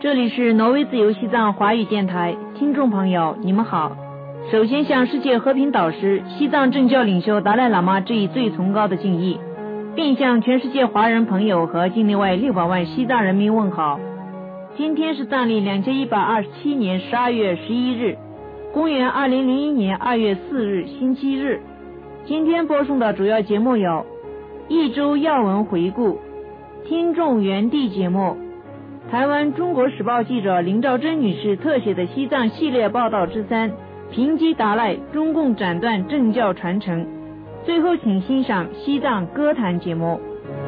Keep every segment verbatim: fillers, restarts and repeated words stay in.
这里是挪威自由西藏华语电台，听众朋友你们好。首先向世界和平导师、西藏政教领袖达赖喇嘛致以最崇高的敬意，并向全世界华人朋友和境内外六百万西藏人民问好。今天是藏历两千一百二十七年十二月十一日，公元二零零一年二月四日星期日。今天播送的主要节目有一周要闻回顾、听众原地节目、台湾中国时报记者林兆珍女士特写的西藏系列报道之三，平击达赖，中共斩断政教传承。最后请欣赏西藏歌坛节目。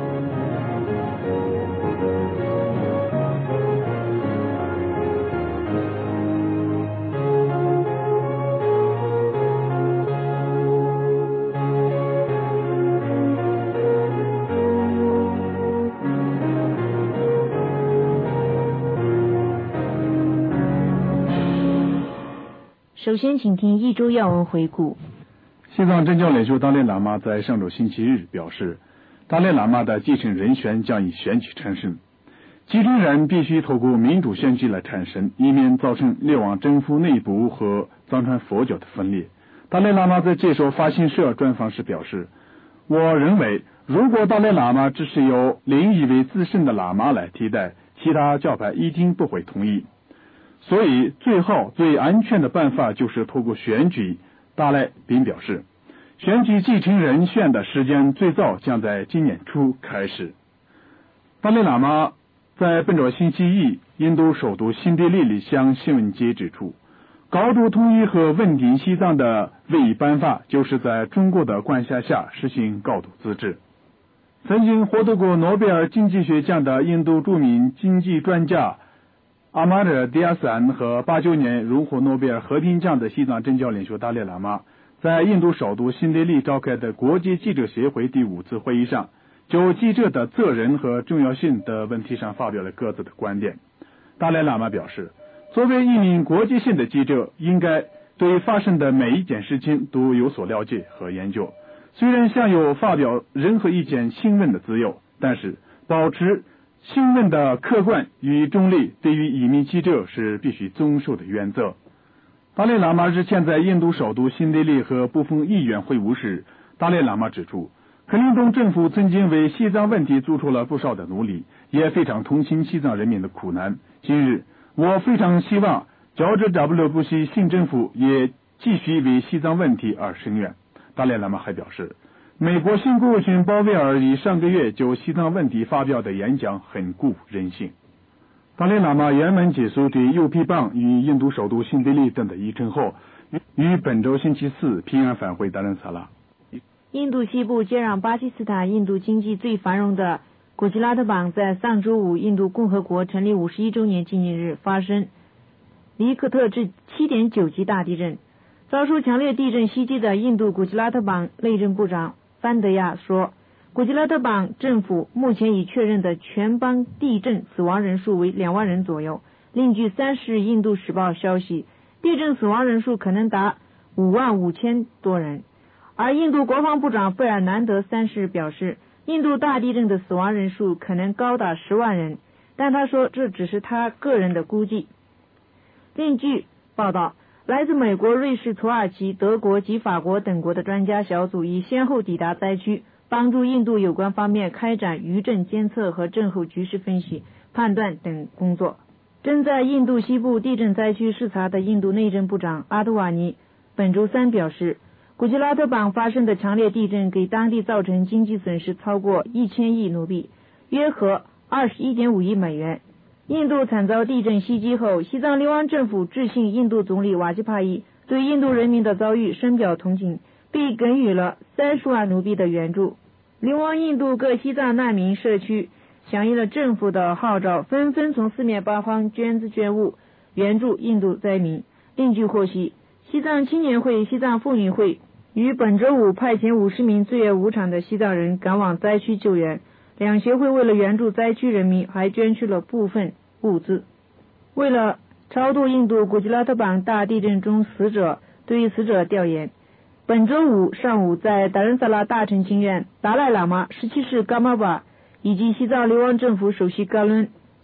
首先请听一周要闻回顾。 西藏政教领袖达赖喇嘛在上周星期日表示，达赖喇嘛的继承人选将以选举产生，继承人必须透过民主选举来产生，以免造成流亡政府内部和藏传佛教的分裂。达赖喇嘛在接受法新社专访时表示，我认为如果达赖喇嘛只是由另一位资深的喇嘛来替代，其他教派一定不会同意，所以最好最安全的办法就是透过选举。达赖并表示，选举继承人选的时间最早将在今年初开始。达赖喇嘛在本周星期一印度首都新德里里向新闻界指出，高度统一和稳定西藏的唯一办法就是在中国的管辖下实行高度自治。曾经获得过诺贝尔经济学奖的印度著名经济专家阿马尔迪亚散和八九年荣获诺贝尔和平奖的西藏政教领袖达赖喇嘛在印度首都新德里召开的国际记者协会第五次会议上，就记者的责任和重要性的问题上发表了各自的观点。达赖喇嘛表示，作为一名国际性的记者，应该对发生的每一件事情都有所了解和研究。虽然享有发表任何意见新闻的自由，但是保持新闻的客观与中立对于一名记者是必须遵守的原则。达赖喇嘛日前在印度首都新德里和部分议员会晤时，达赖喇嘛指出，克林顿政府曾经为西藏问题做出了不少的努力，也非常同情西藏人民的苦难。今日我非常希望乔治 W 布希新政府也继续为西藏问题而声援。达赖喇嘛还表示，美国新国务卿鲍威尔于上个月就西藏问题发表的演讲很鼓舞人心。达赖喇嘛圆满结束对右臂棒与印度首都新德里等的议程后，于本周星期四平安返回达兰萨拉。 印度西部接壤巴基斯坦印度经济最繁荣的古吉拉特邦在上周五印度共和国成立五十一周年纪念日发生黎克特制 七点九 级大地震。遭受强烈地震袭击的印度古吉拉特邦内政部长范德亚说，古吉拉特邦政府目前已确认的全邦地震死亡人数为两万人左右。另据三十日印度时报消息，地震死亡人数可能达五万五千多人。而印度国防部长费尔南德三十日表示，印度大地震的死亡人数可能高达十万人，但他说这只是他个人的估计。另据报道，来自美国、瑞士、土耳其、德国及法国等国的专家小组已先后抵达灾区，帮助印度有关方面开展余震监测和震后局势分析、判断等工作。正在印度西部地震灾区视察的印度内政部长阿杜瓦尼本周三表示，古吉拉特邦发生的强烈地震给当地造成经济损失超过一千亿卢比，约合 二十一点五亿美元。印度惨遭地震袭击后，西藏流亡政府致信印度总理瓦吉帕伊，对印度人民的遭遇深表同情，并给予了三十万卢比的援助。流亡印度各西藏难民社区响应了政府的号召，纷纷从四面八方捐资捐物援助印度灾民。另据获悉，西藏青年会、西藏妇女会于本周五派遣五十名自愿无偿的西藏人赶往灾区救援。两协会为了援助灾区人民，还捐出了部分物资。为了超度印度古吉拉特邦大地震中死者，对死者调研，本周五上午在达仁萨拉大臣经院，达赖喇嘛、十七世噶玛巴以及西藏流亡政府首席噶伦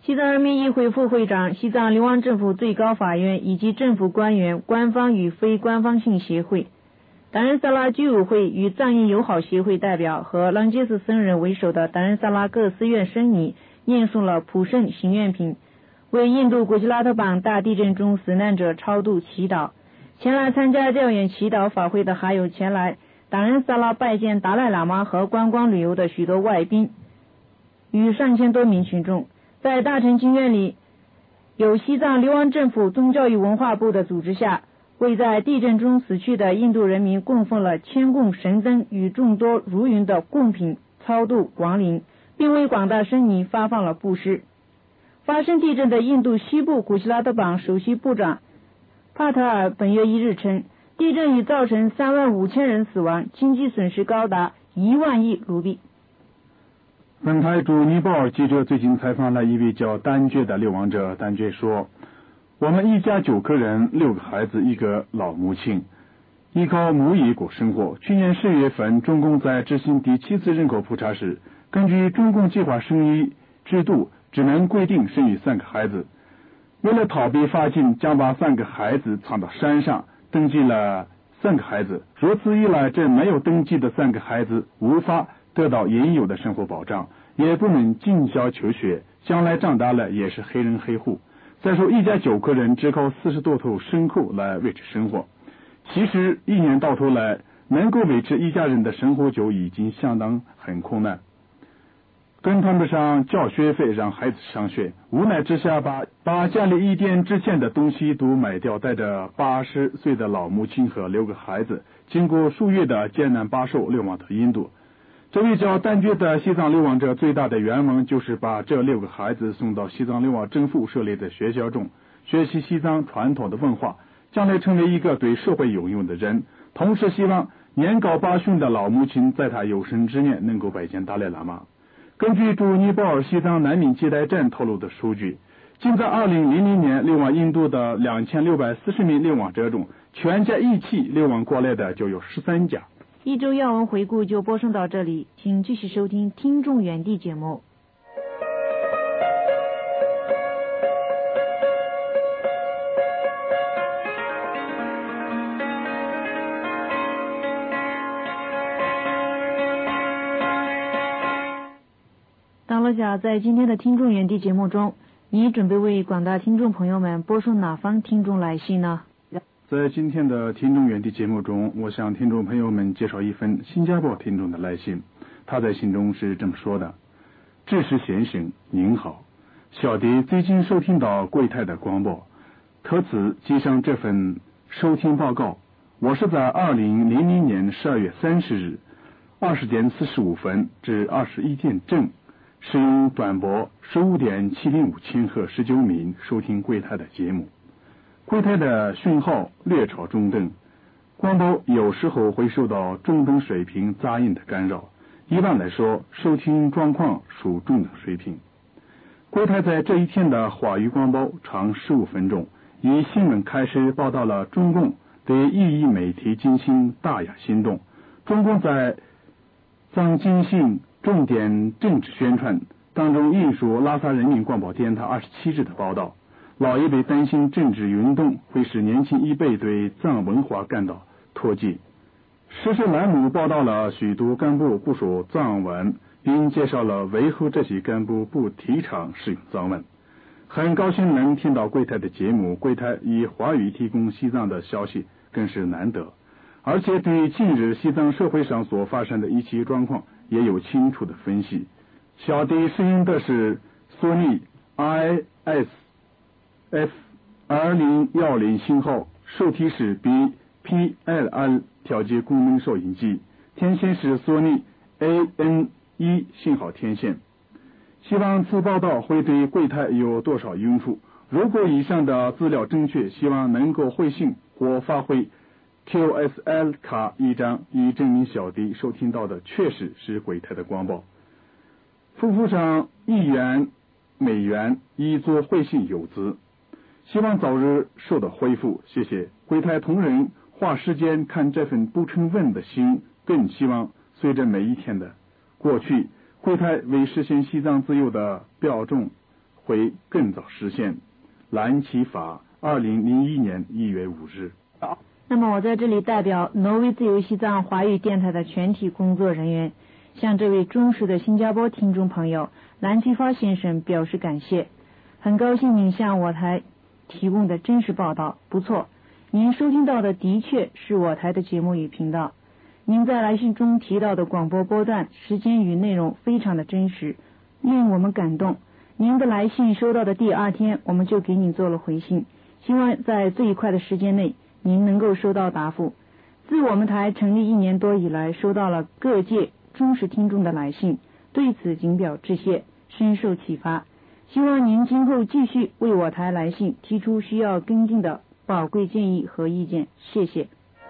西藏人民议会副会长、西藏流亡政府最高法院以及政府官员、官方与非官方性协会、达仁萨拉居委会与藏印友好协会代表和朗杰斯僧人为首的达仁萨拉各寺院僧尼念诵了普圣行愿品，为印度古吉拉特邦大地震中死难者超度祈祷。前来参加调研祈祷法会的还有前来达仁萨拉拜见达赖喇嘛和观光旅游的许多外宾与上千多名群众。在大乘经院里，有西藏流亡政府宗教与文化部的组织下，为在地震中死去的印度人民供奉了千供神灯与众多如云的贡品，超度亡灵，并为广大僧尼发放了布施。发生地震的印度西部古希拉特邦首席部长帕特尔本月一日称，地震已造成三万五千人死亡，经济损失高达一万亿卢比。 本台驻尼泊尔记者最近采访了一位叫丹觉的流亡者，丹觉说，我们一家九个人，六个孩子，一个老母亲，依靠牧业过生活。去年十月份，中共在执行第七次人口普查时，根据中共计划生育制度，只能规定生育三个孩子。为了逃避罚金，将把三个孩子藏到山上，登记了三个孩子。如此一来，这没有登记的三个孩子无法得到应有的生活保障，也不能进校求学，将来长大了也是黑人黑户。再说一家九个人只靠四十多头牲口来维持生活，其实一年到头来能够维持一家人的生活就已经相当很困难，跟谈不上交学费让孩子上学，无奈之下把把家里一点值钱的东西都卖掉，带着八十岁的老母亲和六个孩子，经过数月的艰难跋涉流亡到印度。这位叫丹觉的西藏流亡者最大的愿望就是把这六个孩子送到西藏流亡政府设立的学校中，学习西藏传统的文化，将来成为一个对社会有用的人。同时希望年高八旬的老母亲在他有生之年能够拜见达赖喇嘛。根据驻尼泊尔西藏难民接待站透露的数据，仅在二零零零年流亡印度的两千六百四十名流亡者中，全家一起流亡过来的就有十三家。 一周要闻回顾就播送到这里，请继续收听听众远地节目。当罗甲，在今天的听众远地节目中，你准备为广大听众朋友们播送哪方听众来信呢？ 在今天的听众远地节目中，我向听众朋友们介绍一份新加坡听众的来信。他在信中是这么说的：志士先生您好，小弟最近收听到贵台的广播，特此寄上这份收听报告。我是在二零零零年十二月三十日二十点四十五分至二十一点正，使用短波十五点七零五千赫十九名收听贵台的节目。贵台的讯号略超中等，广播有时候会受到中等水平杂音的干扰，一般来说收听状况属中等水平。贵台在这一天的华语广播长十五分钟，以新闻开始报道了中共对异议媒体进行打压行动。中共在藏进行重点政治宣传当中引述拉萨人民广播电台二十七日的报道，老一辈担心政治运动会使年轻一辈对藏文化感到脱节。时事栏目报道了许多干部不说藏文，并介绍了为何这些干部不提倡使用藏文。很高兴能听到贵台的节目，贵台以华语提供西藏的消息更是难得，而且对近日西藏社会上所发生的一切状况也有清楚的分析。小弟使用的是索尼 I S F 二零一零信号，受体是 B P L L 调节功能收音机，天线是索尼 A N 一信号天线。希望此报道会对贵台有多少用处。如果以上的资料正确，希望能够回信或发挥 Q S L 卡一张，以证明小弟收听到的确实是贵台的广播。付付上一元美元以作回信邮资，希望早日收到回复，谢谢。贵台同仁花时间看这份不成文的信，更希望随着每一天的过去，贵台为实现西藏自由的标准会更早实现。蓝奇法，二零零一年一月五日。 那么我在这里代表挪威自由西藏华语电台的全体工作人员，向这位忠实的新加坡听众朋友蓝奇发先生表示感谢。很高兴您向我台提供的真实报道，不错，您收听到的的确是我台的节目与频道。您在来信中提到的广播波段、时间与内容非常的真实，令我们感动。您的来信收到的第二天，我们就给您做了回信，希望在最快的时间内您能够收到答复。自我们台成立一年多以来，收到了各界忠实听众的来信，对此谨表致谢，深受启发。希望您今后继续为我台来信，提出需要跟进的宝贵建议和意见，谢谢。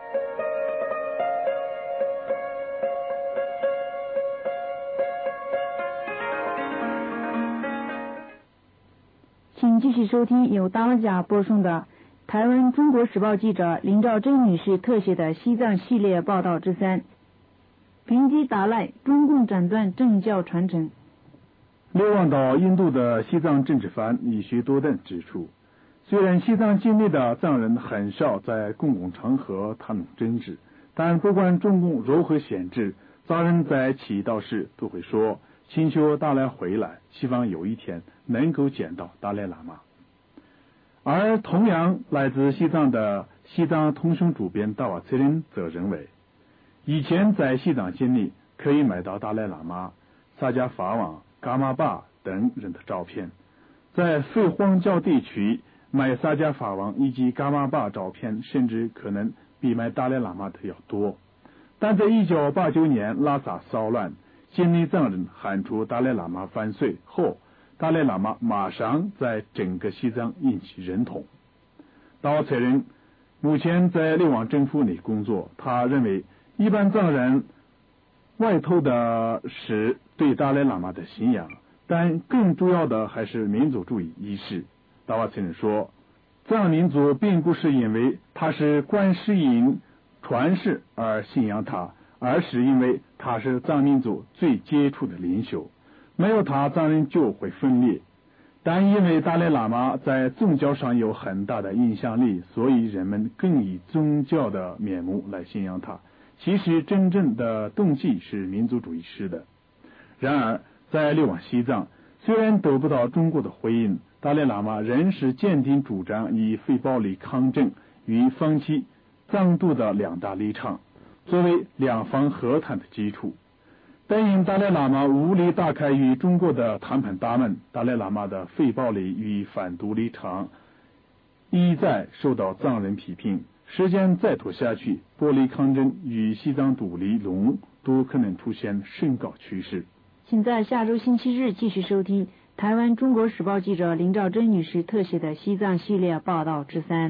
请继续收听由达拉贾播送的台湾中国时报记者林兆珍女士特写的西藏系列报道之三，平基达赖中共斩断政教传承。 流亡到印度的西藏政治犯李学多等指出，虽然西藏境内的藏人很少在公共场合谈论政治，但不管中共如何限制，藏人在祈祷时都会说请求达赖回来，希望有一天能够见到达赖喇嘛。而同样来自西藏的西藏通讯主编达瓦茨林则认为，以前在西藏境内可以买到达赖喇嘛、萨迦法王、噶玛巴等人的照片，在非荒郊地区买萨迦法王以及噶玛巴照片甚至可能比买达赖喇嘛的要多。但在一九八九年拉萨骚乱，境内藏人喊出达赖喇嘛万岁后，达赖喇嘛马上在整个西藏引起认同。达瓦茨林目前在流亡政府内工作，他认为一般藏人外头的是对达赖喇嘛的信仰，但更主要的还是民族主义意识。达瓦茨林说，藏民族并不是因为他是观世音传世而信仰他，而是因为他是藏民族最杰出的领袖，没有他藏人就会分裂。但因为达赖喇嘛在宗教上有很大的影响力，所以人们更以宗教的面目来信仰他。其实真正的动机是民族主义式的。然而在流亡西藏，虽然得不到中国的回应，达赖喇嘛仍是坚定主张以非暴力抗争与放弃藏独的两大立场，作为两方和谈的基础。但因达赖喇嘛无力打开与中国的谈判大门，达赖喇嘛的非暴力与反独立场一再受到藏人批评。时间再拖下去，暴力抗争与西藏独立论都可能出现升高趋势。 请在下周星期日继续收听台湾中国时报记者林兆珍女士特写的西藏系列报道之三。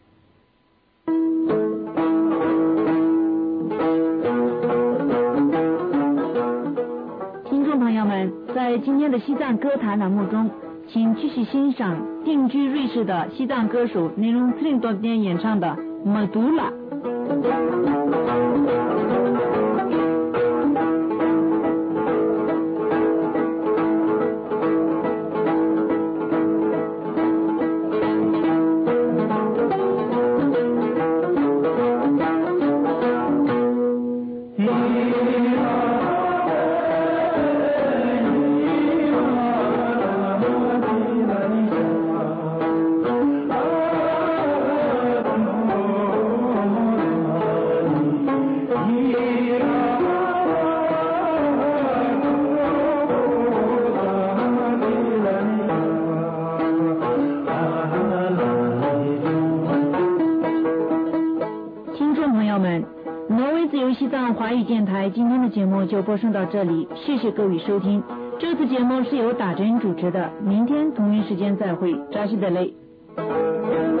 听众朋友们，在今天的西藏歌坛栏目中，请继续欣赏定居瑞士的西藏歌手内容特林多点演唱的《马杜拉》。西藏华语电台今天的节目就播送到这里，谢谢各位收听。这次节目是由打针主持的，明天同一时间再会，扎西德勒。